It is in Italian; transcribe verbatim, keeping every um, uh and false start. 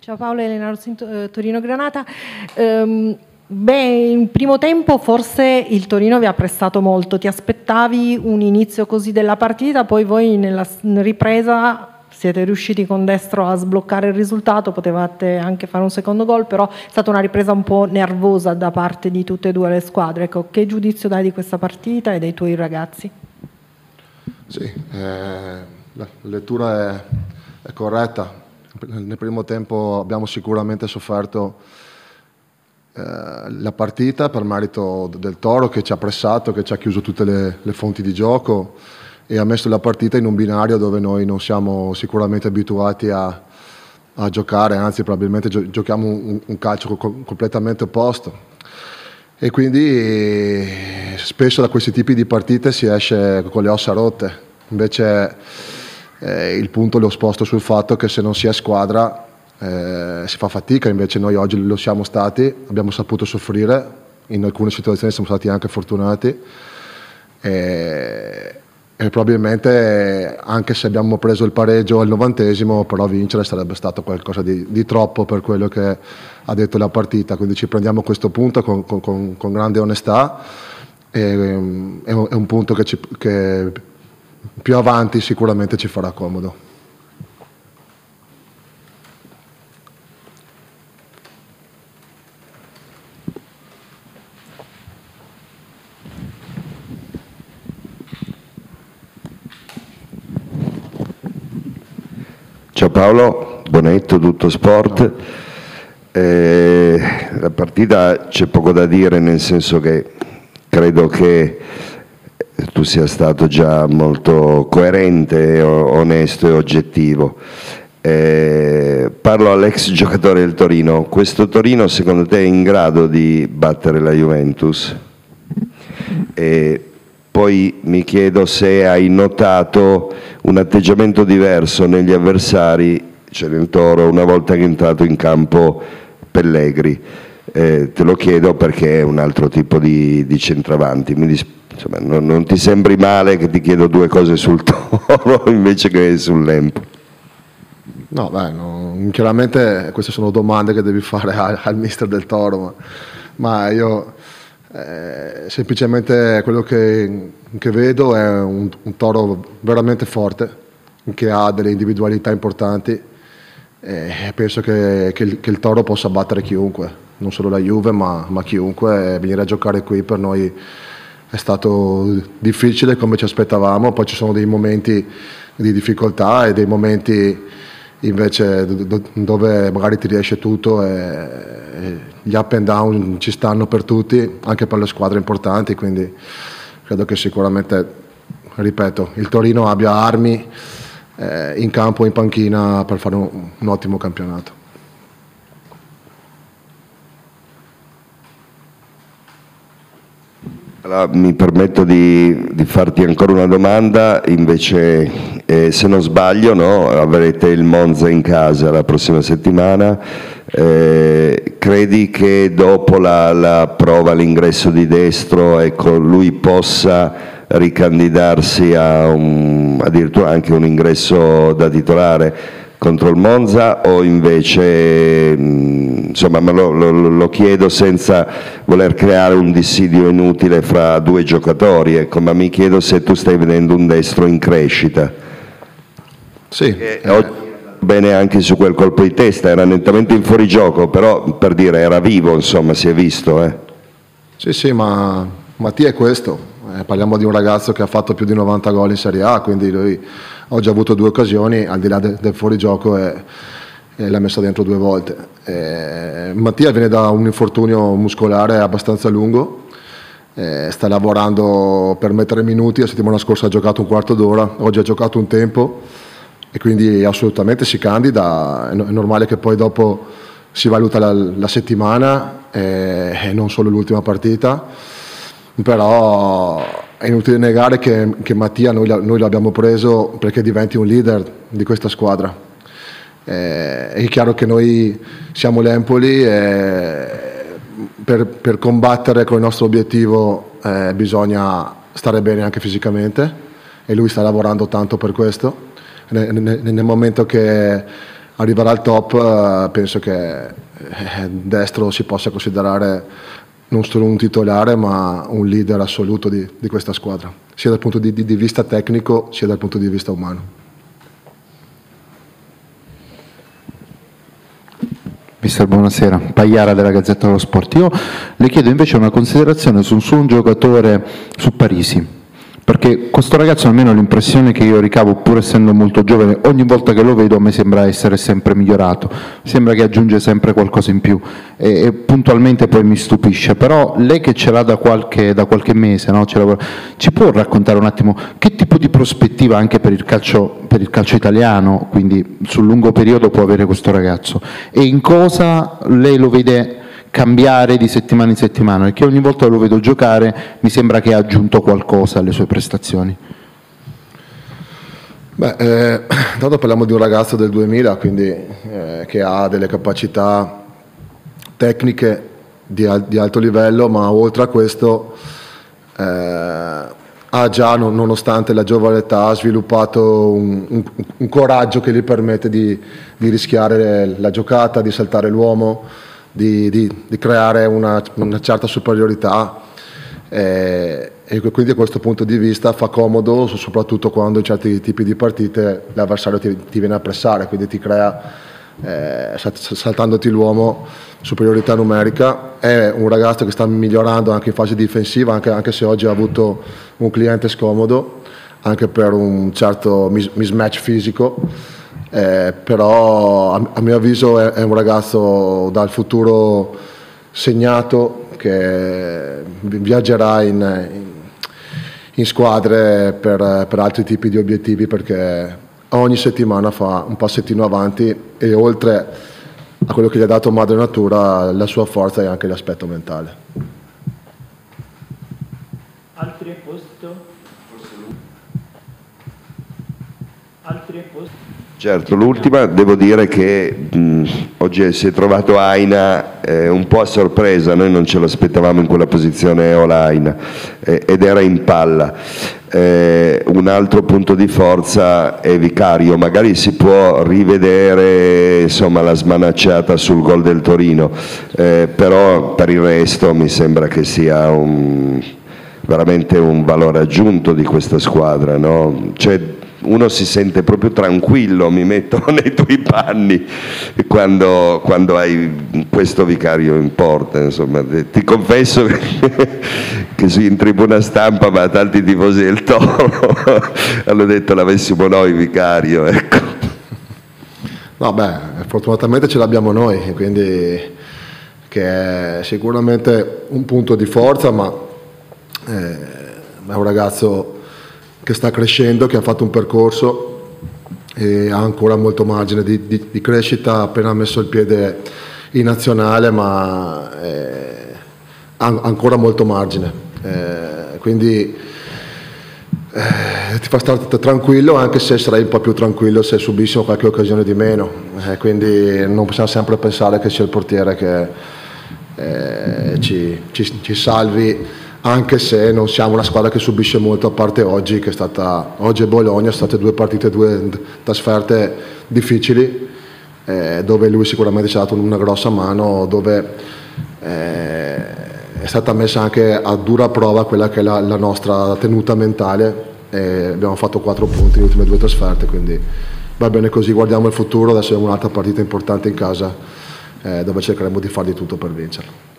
Ciao Paola, Elena Rossinto, eh, Torino Granata. Um, beh, in primo tempo forse il Torino vi ha prestato molto, ti aspettavi un inizio così della partita, poi voi nella ripresa siete riusciti con destro a sbloccare il risultato, potevate anche fare un secondo gol, però è stata una ripresa un po' nervosa da parte di tutte e due le squadre. Ecco, che giudizio dai di questa partita e dei tuoi ragazzi? Sì, eh, la lettura è, è corretta. Nel primo tempo abbiamo sicuramente sofferto eh, la partita per merito del Toro, che ci ha pressato, che ci ha chiuso tutte le, le fonti di gioco e ha messo la partita in un binario dove noi non siamo sicuramente abituati a, a giocare, anzi probabilmente gio- giochiamo un, un calcio co- completamente opposto. E quindi eh, spesso da questi tipi di partite si esce con le ossa rotte. Invece Eh, il punto l'ho sposto sul fatto che se non si è squadra eh, si fa fatica, invece noi oggi lo siamo stati, abbiamo saputo soffrire, in alcune situazioni siamo stati anche fortunati e, e probabilmente anche se abbiamo preso il pareggio al novantesimo, però vincere sarebbe stato qualcosa di, di troppo per quello che ha detto la partita, quindi ci prendiamo questo punto con, con, con grande onestà e, è, un, è un punto che, ci, che più avanti sicuramente ci farà comodo. Ciao Paolo, Bonetto, Tutto Sport. Eh, la partita c'è poco da dire, nel senso che credo che tu sia stato già molto coerente, onesto e oggettivo. Eh, parlo all'ex giocatore del Torino. Questo Torino secondo te è in grado di battere la Juventus? E poi mi chiedo se hai notato un atteggiamento diverso negli avversari, cioè nel Toro, una volta che è entrato in campo Pellegri. Eh, te lo chiedo perché è un altro tipo di, di centravanti. Mi dis- insomma, non, non ti sembri male che ti chiedo due cose sul Toro invece che sull'Empoli? No, beh, no, chiaramente queste sono domande che devi fare al, al mister del Toro, ma, ma io eh, semplicemente quello che, che vedo è un, un Toro veramente forte, che ha delle individualità importanti e penso che, che, il, che il Toro possa battere chiunque, non solo la Juve ma, ma chiunque. Venire a giocare qui per noi è stato difficile come ci aspettavamo, poi ci sono dei momenti di difficoltà e dei momenti invece dove magari ti riesce tutto e gli up and down ci stanno per tutti, anche per le squadre importanti, quindi credo che sicuramente, ripeto, il Torino abbia armi eh, in campo e in panchina per fare un, un ottimo campionato. Allora, mi permetto di, di farti ancora una domanda, invece eh, se non sbaglio, no, avrete il Monza in casa la prossima settimana, eh, credi che dopo la, la prova all'ingresso di Destro, ecco, lui possa ricandidarsi a un, addirittura anche un ingresso da titolare contro il Monza, o invece, insomma, me lo, lo, lo chiedo senza voler creare un dissidio inutile fra due giocatori, ecco, ma mi chiedo se tu stai vedendo un Destro in crescita. Sì. Eh, oggi bene anche su quel colpo di testa, era nettamente in fuorigioco, però per dire era vivo, insomma, si è visto. Eh. Sì, sì, ma Mattia è questo. Eh, parliamo di un ragazzo che ha fatto più di novanta gol in Serie A, quindi lui oggi ha avuto due occasioni, al di là de- del fuorigioco, e, e l'ha messa dentro due volte. Eh, Mattia viene da un infortunio muscolare abbastanza lungo, eh, sta lavorando per mettere minuti, la settimana scorsa ha giocato un quarto d'ora, oggi ha giocato un tempo e quindi assolutamente si candida. È, no- è normale che poi dopo si valuta la, la settimana eh, e non solo l'ultima partita. Però è inutile negare che, che Mattia noi, noi l'abbiamo preso perché diventi un leader di questa squadra. Eh, è chiaro che noi siamo l'Empoli e per, per combattere con il nostro obiettivo eh, bisogna stare bene anche fisicamente e lui sta lavorando tanto per questo. Nel, nel, nel momento che arriverà al top, eh, penso che eh, Destro si possa considerare non solo un titolare ma un leader assoluto di, di questa squadra, sia dal punto di, di, di vista tecnico sia dal punto di vista umano. Mister buonasera, Pagliara della Gazzetta dello Sport. Io le chiedo invece una considerazione su, su un giocatore, su Parisi, perché questo ragazzo, almeno l'impressione che io ricavo, pur essendo molto giovane, ogni volta che lo vedo a me sembra essere sempre migliorato, sembra che aggiunge sempre qualcosa in più e, e puntualmente poi mi stupisce. Però lei che ce l'ha da qualche, da qualche mese, no? Ce lavora, ci può raccontare un attimo che tipo di prospettiva anche per il calcio, per il calcio italiano, quindi sul lungo periodo, può avere questo ragazzo, e in cosa lei lo vede cambiare di settimana in settimana, perché ogni volta che lo vedo giocare mi sembra che ha aggiunto qualcosa alle sue prestazioni? Beh, eh, intanto parliamo di un ragazzo del duemila, quindi eh, che ha delle capacità tecniche di, al- di alto livello, ma oltre a questo eh, ha già, non- nonostante la giovane età, sviluppato un, un- un coraggio che gli permette di, di rischiare la giocata, di saltare l'uomo, Di, di, di creare una, una certa superiorità, eh, e quindi da questo punto di vista fa comodo, soprattutto quando in certi tipi di partite l'avversario ti, ti viene a pressare, quindi ti crea, eh, saltandoti l'uomo, superiorità numerica. È un ragazzo che sta migliorando anche in fase difensiva, anche, anche se oggi ha avuto un cliente scomodo, anche per un certo mis- mismatch fisico. Eh, però a, a mio avviso è, è un ragazzo dal futuro segnato, che viaggerà in, in, in squadre per, per altri tipi di obiettivi, perché ogni settimana fa un passettino avanti, e oltre a quello che gli ha dato madre natura, la sua forza è anche l'aspetto mentale. Altri a posto? Altri a posto? Certo, l'ultima, devo dire che mh, oggi si è trovato Aina eh, un po' a sorpresa, noi non ce l'aspettavamo in quella posizione Olaina, eh, ed era in palla. Eh, un altro punto di forza è Vicario, magari si può rivedere, insomma, la smanacciata sul gol del Torino, eh, però per il resto mi sembra che sia un, veramente un valore aggiunto di questa squadra, no? Cioè, uno si sente proprio tranquillo, mi metto nei tuoi panni quando, quando hai questo Vicario in porta, insomma. Ti confesso che, che sì, in tribuna stampa, ma tanti tifosi del Toro hanno detto l'avessimo noi Vicario, ecco. No, beh, fortunatamente ce l'abbiamo noi, quindi che è sicuramente un punto di forza, ma eh, è un ragazzo che sta crescendo, che ha fatto un percorso e ha ancora molto margine di, di, di crescita, ha appena messo il piede in nazionale, ma eh, ha ancora molto margine, eh, quindi eh, ti fa stare tranquillo, anche se sarei un po' più tranquillo se subissimo qualche occasione di meno, eh, quindi non possiamo sempre pensare che sia il portiere che eh, ci, ci, ci salvi, anche se non siamo una squadra che subisce molto, a parte oggi, che è stata, oggi e Bologna, sono state due partite, due trasferte difficili, eh, dove lui sicuramente ci ha dato una grossa mano, dove eh, è stata messa anche a dura prova quella che è la, la nostra tenuta mentale, e abbiamo fatto quattro punti nelle ultime due trasferte, quindi va bene così, guardiamo il futuro, adesso abbiamo un'altra partita importante in casa, eh, dove cercheremo di fare di tutto per vincerla.